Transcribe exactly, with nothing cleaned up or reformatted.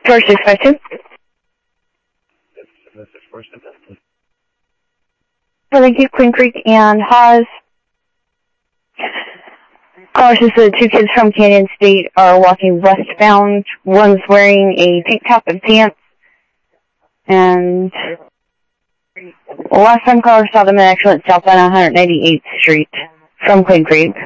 four six five two. Well, thank you, Queen Creek and Haas. Caller says the two kids from Canyon State are walking westbound. One's wearing a tank top and pants. And last time caller saw them, they actually went southbound on one hundred eighty-eighth Street from Queen Creek.